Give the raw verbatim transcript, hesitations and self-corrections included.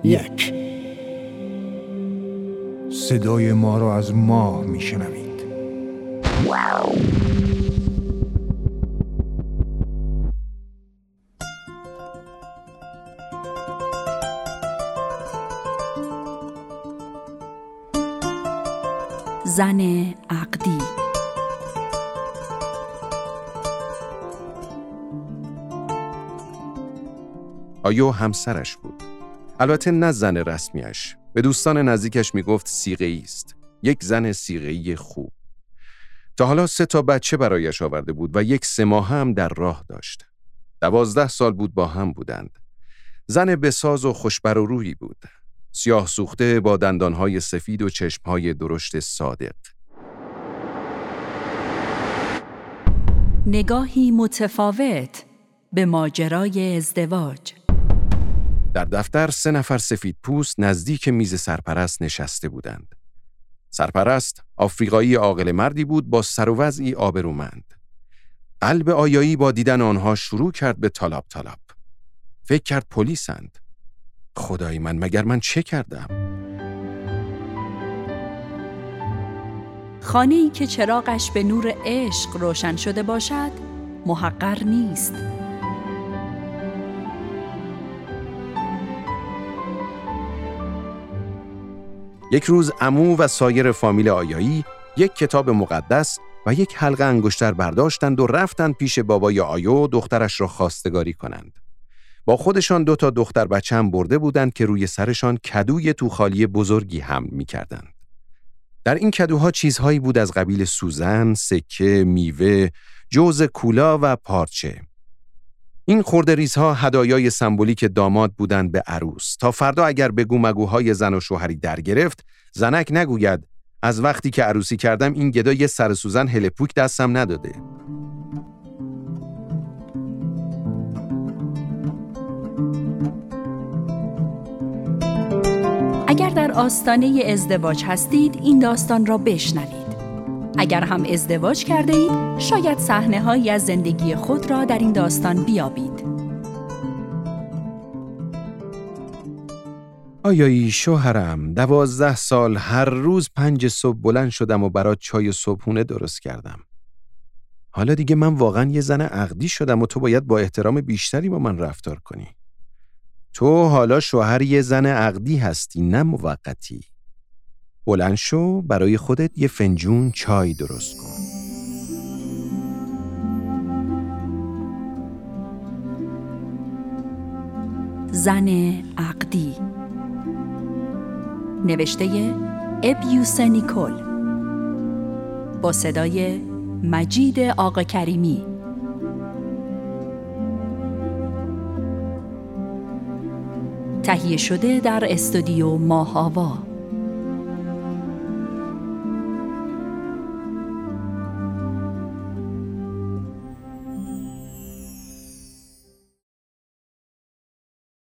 یک. صدای ما را از ماه میشنوید. زن عقدی. آیو همسرش بود. البته نه زن رسمیش. به دوستان نزدیکش میگفت صیغه‌ای است. یک زن صیغه‌ای خوب. تا حالا سه تا بچه برایش آورده بود و یک سه ماه هم در راه داشت. دوازده سال بود با هم بودند. زن بساز و خوشبر و روحی بود. سیاه سوخته با دندانهای سفید و چشمهای درشت صادق. نگاهی متفاوت به ماجرای ازدواج. در دفتر سه نفر سفید پوست نزدیک میز سرپرست نشسته بودند. سرپرست آفریقایی عاقل مردی بود با سر و وضعی آبرومند. قلب آیایی با دیدن آنها شروع کرد به تالاپ تالاپ. فکر کرد پلیسند. خدای من، مگر من چه کردم؟ خانه‌ای که چراغش به نور عشق روشن شده باشد محقر نیست. یک روز عمو و سایر فامیل آیایی یک کتاب مقدس و یک حلقه انگشتر برداشتند و رفتند پیش بابای آیو دخترش را خواستگاری کنند. با خودشان دو تا دختر بچه هم برده بودند که روی سرشان کدوی توخالی بزرگی حمل می‌کردند. در این کدوها چیزهایی بود از قبیل سوزن، سکه، میوه، جوز کولا و پارچه. این خرده‌ریزها هدایای سمبولیک داماد بودند به عروس، تا فردا اگر بگو مگوهای زن و شوهری در گرفت، زنک نگوید از وقتی که عروسی کردم این گدا یه سر سوزن هلپوک دستم نداده. اگر در آستانه ازدواج هستید این داستان را بشنوید. اگر هم ازدواج کرده اید شاید صحنه‌هایی از زندگی خود را در این داستان بیابید. آیایی شوهرم، دوازده سال هر روز پنج صبح بلند شدم و برات چای صبحونه درست کردم. حالا دیگه من واقعا یه زن عقدی شدم و تو باید با احترام بیشتری با من رفتار کنی. تو حالا شوهر یه زن عقدی هستی، نه موقتی. بلند شو برای خودت یه فنجون چای درست کن. زن عقدی. نوشته ابیوس نیکول با صدای مجید آقا کریمی. تهیه شده در استودیو ماه‌آوا.